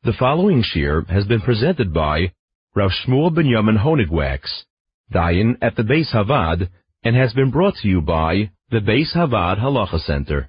The following shir has been presented by Rav Shmuel Binyamin Honigwax, Dayan at the Beis Havad, and has been brought to you by the Beis Havad Halacha Center.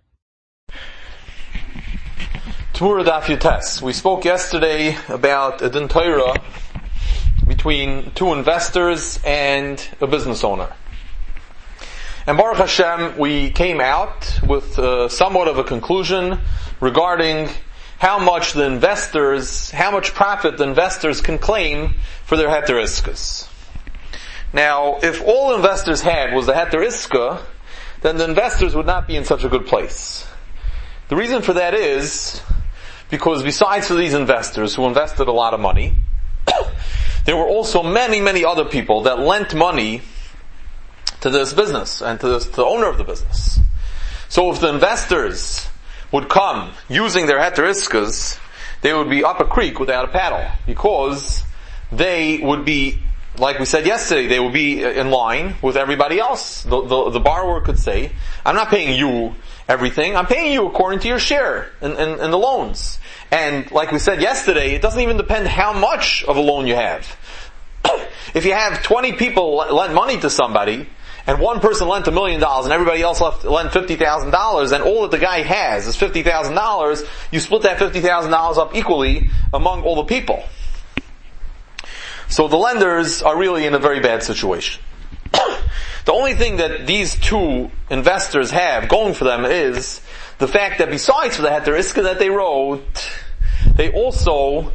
Tmura Daf Yutes. We spoke yesterday about a din Torah between two investors and a business owner. And Baruch Hashem, we came out with somewhat of a conclusion regarding how much profit the investors can claim for their heter iskas. Now, if all investors had was the heter iska, then the investors would not be in such a good place. The reason for that is because besides for these investors who invested a lot of money, there were also many other people that lent money to this business and to the owner of the business. So if the investors would come using their heter iskas, they would be up a creek without a paddle, because they would be, like we said yesterday, they would be in line with everybody else. The borrower could say, I'm not paying you everything, I'm paying you according to your share in the loans. And like we said yesterday, it doesn't even depend how much of a loan you have. If you have 20 people lend money to somebody, and one person lent $1 million and everybody else lent $50,000, and all that the guy has is $50,000, you split that $50,000 up equally among all the people. So the lenders are really in a very bad situation. The only thing that these two investors have going for them is the fact that besides for the heter iska that they wrote, they also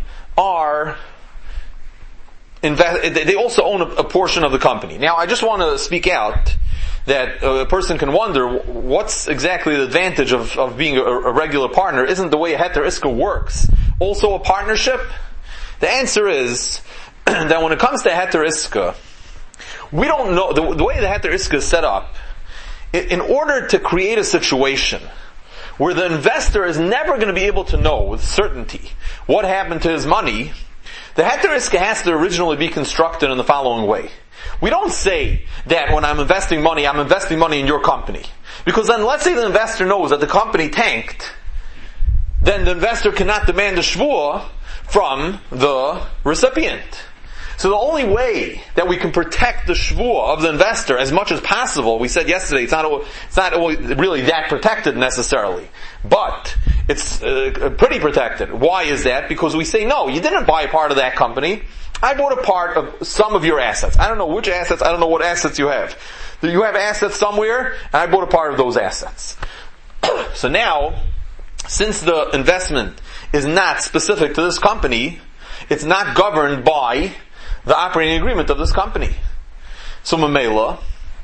they also own a portion of the company. Now, I just want to speak out that a person can wonder what's exactly the advantage of being a regular partner. Isn't the way a heter iska works also a partnership? The answer is that when it comes to heter iska, we don't know the way the heter iska is set up. In order to create a situation where the investor is never going to be able to know with certainty what happened to his money, the heter iska has to originally be constructed in the following way. We don't say that when I'm investing money in your company. Because then let's say the investor knows that the company tanked, then the investor cannot demand a shvuah from the recipient. So the only way that we can protect the shvuah of the investor as much as possible, we said yesterday, it's not really that protected necessarily, but it's pretty protected. Why is that? Because we say, no, you didn't buy a part of that company. I bought a part of some of your assets. I don't know which assets, I don't know what assets you have. You have assets somewhere, and I bought a part of those assets. So now, since the investment is not specific to this company, it's not governed by the operating agreement of this company. So Mamela,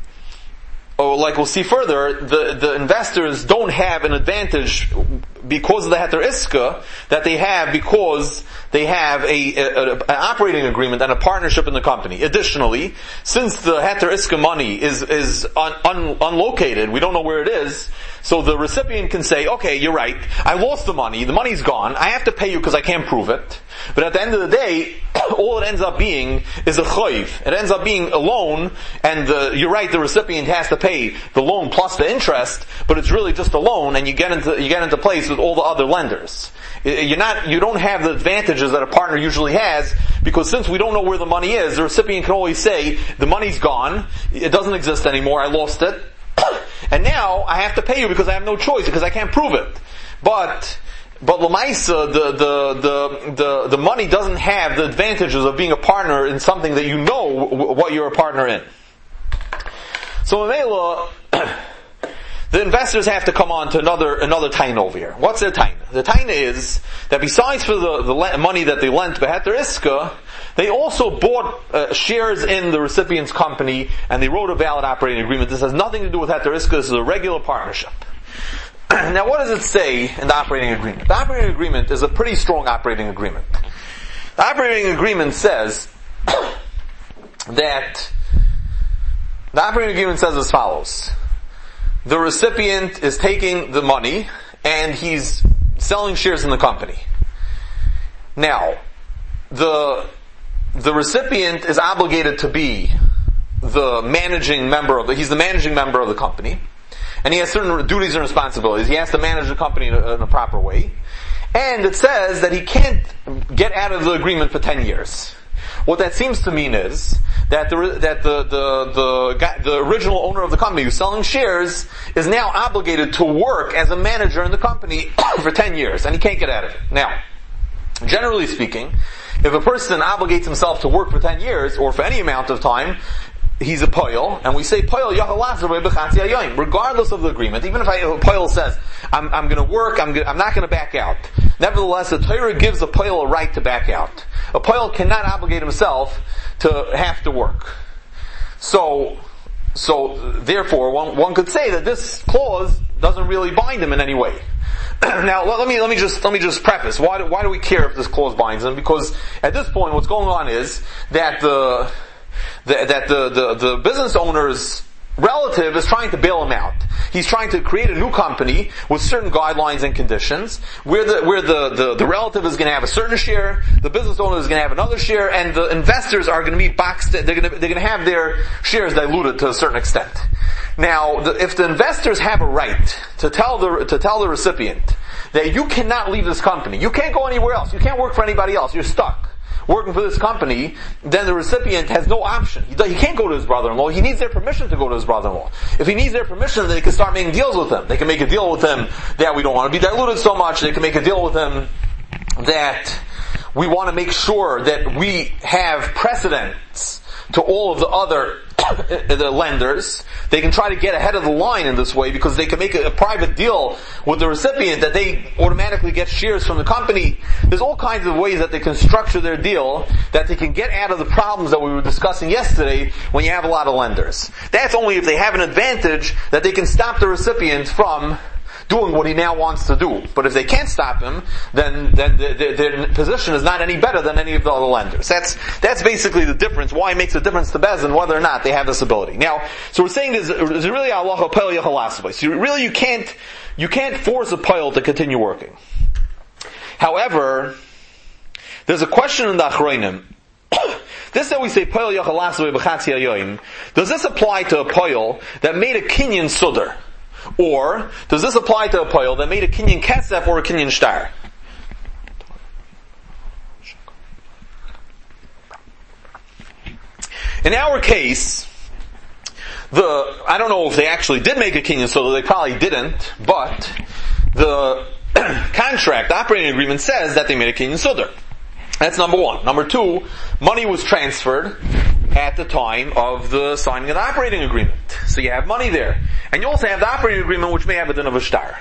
like we'll see further, the investors don't have an advantage because of the heter iska that they have because they have an operating agreement and a partnership in the company. Additionally, since the heter iska money is unlocated, we don't know where it is, so the recipient can say, okay, you're right, I lost the money's gone, I have to pay you because I can't prove it. But at the end of the day, all it ends up being is a chayv. It ends up being a loan, and you're right, the recipient has to pay the loan plus the interest, but it's really just a loan, and you get into place with all the other lenders. You don't have the advantages that a partner usually has, because since we don't know where the money is, the recipient can always say, the money's gone, it doesn't exist anymore, I lost it, and now I have to pay you because I have no choice, because I can't prove it. But Lamaisa, the money doesn't have the advantages of being a partner in something that you know what you're a partner in. So Mamela, the investors have to come on to another taina over here. What's their taina? The taina is that besides for the money that they lent by heter iska, they also bought shares in the recipient's company, and they wrote a valid operating agreement. This has nothing to do with heter iska. This is a regular partnership. Now, what does it say in the operating agreement? The operating agreement is a pretty strong operating agreement. The operating agreement says that the operating agreement says as follows: the recipient is taking the money and he's selling shares in the company. Now, the recipient is obligated to be the managing member of he's the managing member of the company. And he has certain duties and responsibilities. He has to manage the company in a proper way. And it says that he can't get out of the agreement for 10 years. What that seems to mean is that the original owner of the company who's selling shares is now obligated to work as a manager in the company for 10 years, and he can't get out of it. Now, generally speaking, if a person obligates himself to work for 10 years, or for any amount of time, he's a poil, and we say poil yachalazer b'chatzi hayom, regardless of the agreement. Even if a poil says, I'm going to work, I'm not going to back out. Nevertheless, the Torah gives a poil a right to back out. A poil cannot obligate himself to have to work. So therefore, one could say that this clause doesn't really bind him in any way. Now, let me just preface. Why do we care if this clause binds him? Because at this point, what's going on is that the business owner's relative is trying to bail him out. He's trying to create a new company with certain guidelines and conditions, where the relative is going to have a certain share, the business owner is going to have another share, and the investors are going to be boxed. They're going to have their shares diluted to a certain extent. Now, if the investors have a right to tell the recipient that you cannot leave this company, you can't go anywhere else, you can't work for anybody else, you're stuck working for this company, then the recipient has no option. He can't go to his brother-in-law. He needs their permission to go to his brother-in-law. If he needs their permission, then they can start making deals with him. They can make a deal with him that we don't want to be diluted so much. They can make a deal with him that we want to make sure that we have precedence to all of the other the lenders. They can try to get ahead of the line in this way because they can make a private deal with the recipient that they automatically get shares from the company. There's all kinds of ways that they can structure their deal that they can get out of the problems that we were discussing yesterday when you have a lot of lenders. That's only if they have an advantage that they can stop the recipient from doing what he now wants to do. But if they can't stop him, then their position is not any better than any of the other lenders. That's basically the difference, why it makes a difference to Beis Din whether or not they have this ability. Now, so we're saying there's really halacha poil yachalasvei. So really you can't force a poil to continue working. However, there's a question in the Achronim. This that we say poil yachalasvei b'chatzi hayom, does this apply to a poil that made a kinyan sudar? Or, does this apply to a poil that made a kinyan kesef or a kinyan shtar? In our case, I don't know if they actually did make a kinyan sudar, they probably didn't, but the contract, the operating agreement says that they made a kinyan sudar. That's number one. Number two, money was transferred at the time of the signing of the operating agreement. So you have money there. And you also have the operating agreement which may have a din of a shtar.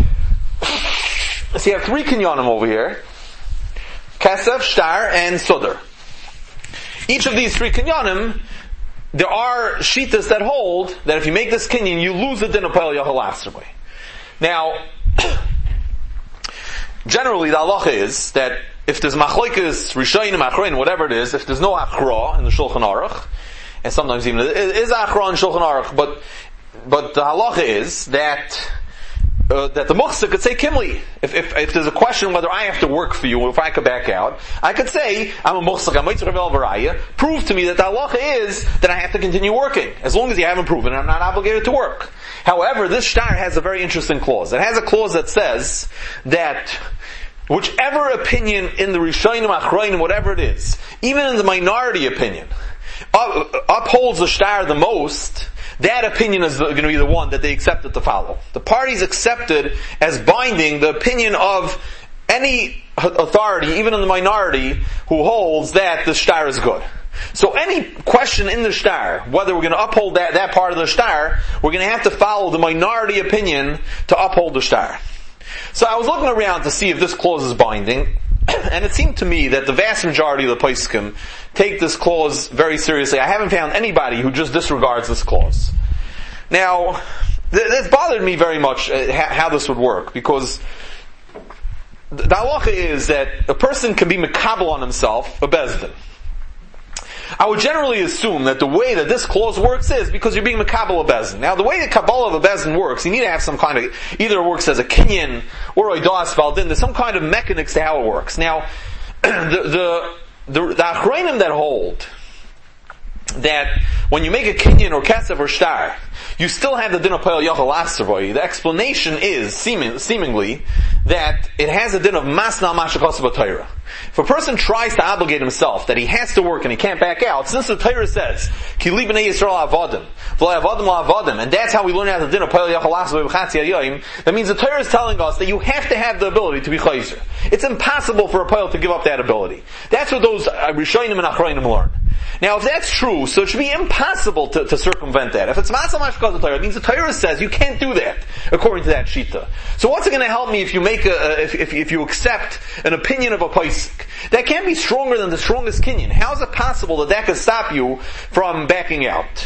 So you have three kinyanim over here. Kesef, shtar, and sudar. Each of these three kinyanim, there are shitas that hold that if you make this kinyan, you lose the din of poil yachalasvei. Now, generally the halacha is that if there's machlokes, rishonim, achronim, whatever it is, if there's no achra in the Shulchan Aruch, and sometimes even it is achra in Shulchan Aruch, but the halacha is that the muchsa could say kimli. If there's a question whether I have to work for you or if I could back out, I could say I'm a muchsa, I'm mitzvah vel varaya. Prove to me that the halacha is that I have to continue working as long as you haven't proven it. I'm not obligated to work. However, this shtar has a very interesting clause. It has a clause that says that whichever opinion in the Rishonim, Achronim, whatever it is, even in the minority opinion, upholds the shtar the most, that opinion is going to be the one that they accepted to follow. The parties accepted as binding the opinion of any authority, even in the minority, who holds that the shtar is good. So any question in the shtar, whether we're going to uphold that part of the shtar, we're going to have to follow the minority opinion to uphold the shtar. So I was looking around to see if this clause is binding, and it seemed to me that the vast majority of the poskim take this clause very seriously. I haven't found anybody who just disregards this clause. Now, this bothered me very much how this would work, because the halacha is that a person can be mekabel on himself a Beis Din. I would generally assume that the way that this clause works is because you're being mekabel a Beis Din. Now, the way the Kabbalah of a Beis Din works, you need to have some kind of, either it works as a kinyan or a das valdin. There's some kind of mechanics to how it works. Now, the achronim that hold that when you make a kinyan or kesef or shtar, you still have the din of payal yachal aservoi. The explanation is, seemingly, that it has a din of masna mashakos b'Torah. If a person tries to obligate himself that he has to work and he can't back out, since the Torah says, Ki li b'nei Yisrael avodim, v'lo avodim la'avodim, and that's how we learn how the din of payal yachal aservoi b'chatzi hayoyim, that means the Torah is telling us that you have to have the ability to be chayzer. It's impossible for a payal to give up that ability. That's what those Rishonim and Achronim learn. Now, if that's true, so it should be impossible to circumvent that. If it's masna mashakos b'Torah, it means the Torah says you can't do that, according to that shita. So what's it going to help me if you make if you accept an opinion of a paisik? That can't be stronger than the strongest kinyan. How is it possible that can stop you from backing out?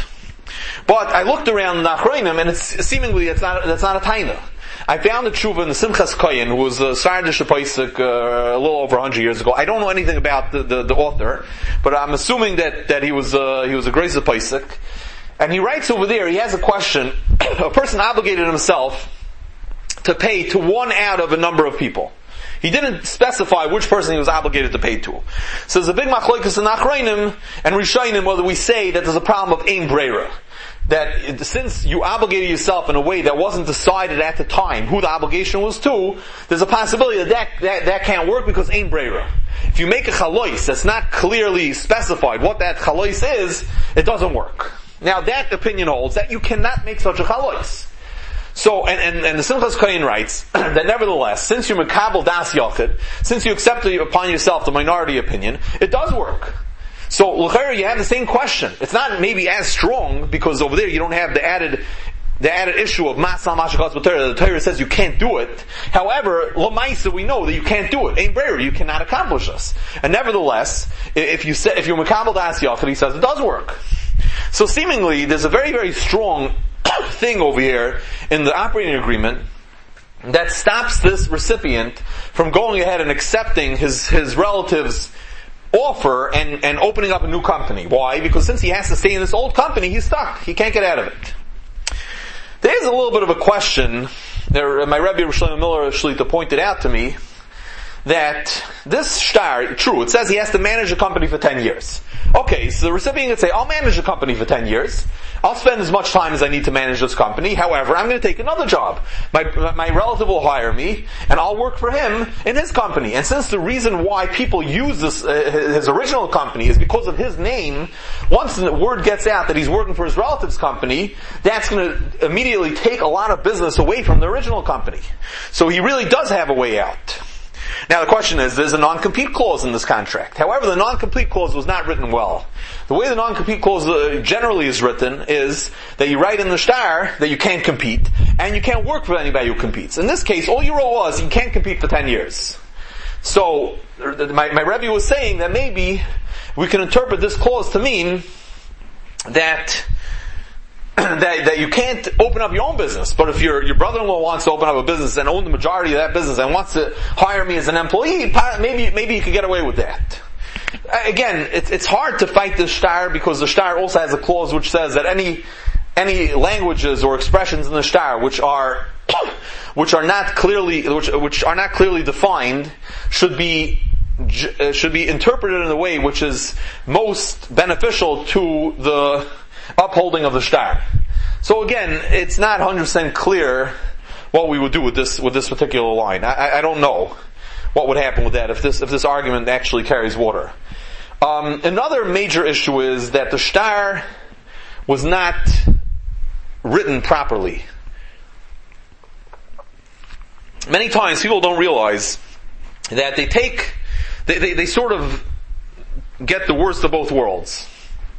But I looked around the Achronim, and seemingly that's not a taina. I found a tshuva in the Simchas Kohen, who was a Sardish paisik a little over 100 years ago. I don't know anything about the author, but I'm assuming that he was a grace paisik. And he writes over there, he has a question. A person obligated himself to pay to one out of a number of people. He didn't specify which person he was obligated to pay to. So there's a big machlokes in Achronim and Rishonim whether we say that there's a problem of ein breira. That since you obligated yourself in a way that wasn't decided at the time who the obligation was to, there's a possibility that can't work because ein breira. If you make a chalois that's not clearly specified what that chalois is, it doesn't work. Now that opinion holds that you cannot make such a chalois. So, and the Simchas Kohen writes that nevertheless, since you're mekabel das yachid, since you accept upon yourself the minority opinion, it does work. So, l'chayr, you have the same question. It's not maybe as strong, because over there you don't have the added issue of masal mashakos b'Torah. The Torah says you can't do it. However, l'maisa, we know that you can't do it. Ein breira, you cannot accomplish this. And nevertheless, if you're mekabel das yachid, he says it does work. So seemingly, there's a very, very strong thing over here in the operating agreement that stops this recipient from going ahead and accepting his relative's offer and opening up a new company. Why? Because since he has to stay in this old company, he's stuck. He can't get out of it. There's a little bit of a question. My Rebbe Shlomo Miller Shlita pointed out to me that this shtar, true, it says he has to manage a company for 10 years. Okay, so the recipient could say, I'll manage a company for 10 years. I'll spend as much time as I need to manage this company. However, I'm going to take another job. My relative will hire me, and I'll work for him in his company. And since the reason why people use this, his original company is because of his name, once the word gets out that he's working for his relative's company, that's going to immediately take a lot of business away from the original company. So he really does have a way out. Now the question is, there's a non-compete clause in this contract. However, the non-compete clause was not written well. The way the non-compete clause generally is written is that you write in the shtar that you can't compete, and you can't work for anybody who competes. In this case, all you wrote was, you can't compete for 10 years. So, my Rebbe was saying that maybe we can interpret this clause to mean that you can't open up your own business. But if your brother-in-law wants to open up a business and own the majority of that business and wants to hire me as an employee, maybe you could get away with that. Again, it's hard to fight this shtar because the shtar also has a clause which says that any languages or expressions in the shtar which are not clearly defined should be interpreted in a way which is most beneficial to the upholding of the shtar. So again, it's not 100% clear what we would do with this particular line. I don't know what would happen with that if this argument actually carries water. Another major issue is that the shtar was not written properly. Many times people don't realize that they sort of get the worst of both worlds.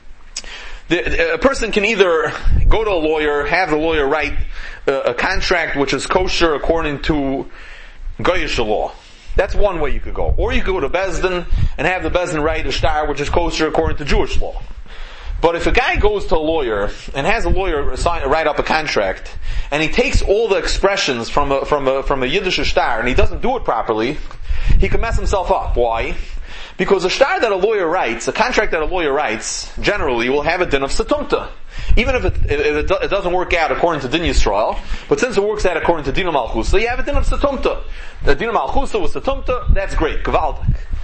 A person can either go to a lawyer, have the lawyer write a contract which is kosher according to Goyish law. That's one way you could go. Or you could go to Beis Din and have the Beis Din write a shtar which is kosher according to Jewish law. But if a guy goes to a lawyer and has a lawyer write up a contract, and he takes all the expressions from a Yiddish shtar and he doesn't do it properly, he can mess himself up. Why? Because a shtar that a lawyer writes, a contract that a lawyer writes, generally will have a din of satumta. Even if it doesn't work out according to Din Yisrael, but since it works out according to Din Malchusa, you have a din of satumta. The Din Malchusa with satumta, that's great, gewaldig.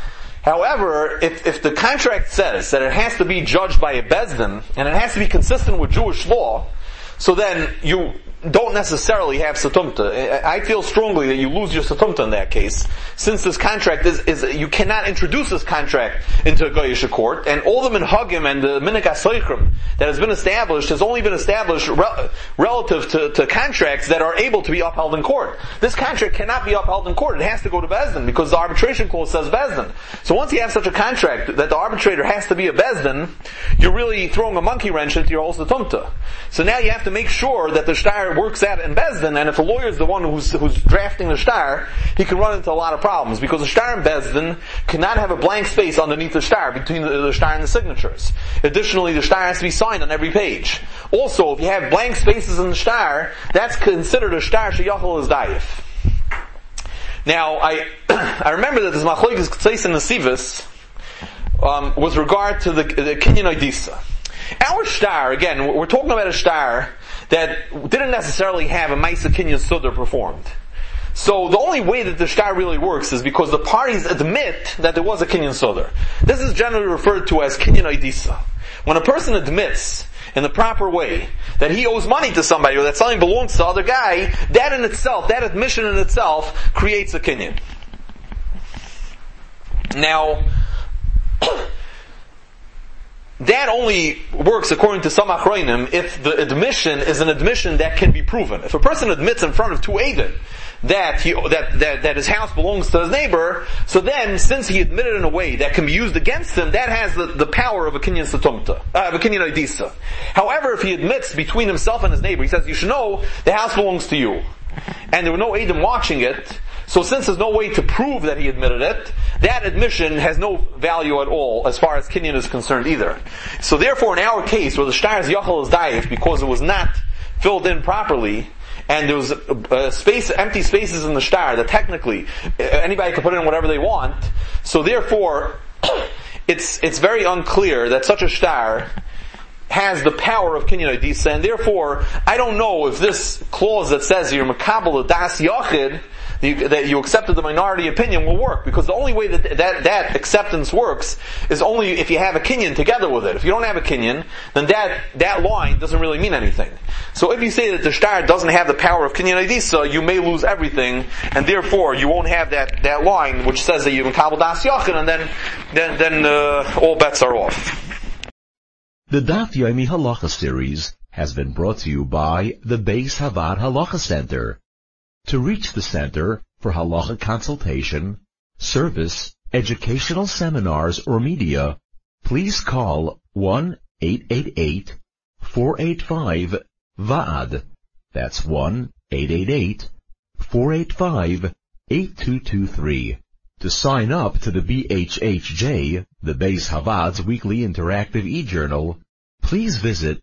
However, if the contract says that it has to be judged by a Bezdin, and it has to be consistent with Jewish law, so then you don't necessarily have satumta. I feel strongly that you lose your satumta in that case, since this contract is you cannot introduce this contract into a Goyish court, and all the minhagim and the minik asaychrim that has been established has only been established relative to contracts that are able to be upheld in court. This contract cannot be upheld in court. It has to go to Bezdin, because the arbitration clause says Bezdin. So once you have such a contract that the arbitrator has to be a Bezdin, you're really throwing a monkey wrench into your whole satumta. So now you have to make sure that the shtar works out in Bezdin, and if the lawyer is the one who's drafting the shtar, he can run into a lot of problems, because the shtar in Bezdin cannot have a blank space underneath the shtar between the shtar and the signatures. Additionally, the shtar has to be signed on every page. Also, if you have blank spaces in the shtar, that's considered a shtar sheyachol is dayif. Now, I remember that this machlokes ktseis and nesivos with regard to the kinyan oidisa. Our shtar, again, we're talking about a shtar that didn't necessarily have a Maisa Kinyan Sudar performed. So the only way that the shtar really works is because the parties admit that there was a Kinyan Sudar. This is generally referred to as Kinyan Oidisa. When a person admits in the proper way that he owes money to somebody or that something belongs to the other guy, that in itself, that admission in itself, creates a Kinyan. Now, that only works, according to some achronim, if the admission is an admission that can be proven. If a person admits in front of two Eidim that his house belongs to his neighbor, so then, since he admitted in a way that can be used against him, that has the power of a kinyan satumta, of a kinyan oidisa. However, if he admits between himself and his neighbor, he says, you should know, the house belongs to you. And there were no Eidim watching it, so since there's no way to prove that he admitted it, that admission has no value at all as far as kinyan is concerned either. So therefore, in our case, where the shtar's yachol is dayif because it was not filled in properly, and there was empty spaces in the shtar that technically anybody can put in whatever they want, so therefore, it's very unclear that such a shtar has the power of kinyan oidisa, and therefore, I don't know if this clause that says you're makabel das yachid, that you accepted the minority opinion, will work, because the only way that acceptance works is only if you have a kinyan together with it. If you don't have a kinyan, then that line doesn't really mean anything. So if you say that the shtar doesn't have the power of kinyan oidisa, you may lose everything, and therefore you won't have that line which says that you makabel das yachid, and then all bets are off. The Daf Yomi Halacha series has been brought to you by the Beis Havad Halacha Center. To reach the center for halacha consultation, service, educational seminars, or media, please call 1-888-485-VAAD. That's 1-888-485-8223. To sign up to the BHHJ, the Beis Havad's weekly interactive e-journal, please visit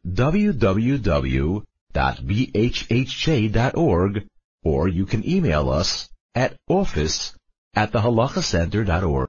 www.bhhj.org, or you can email us at office@thehalachacenter.org.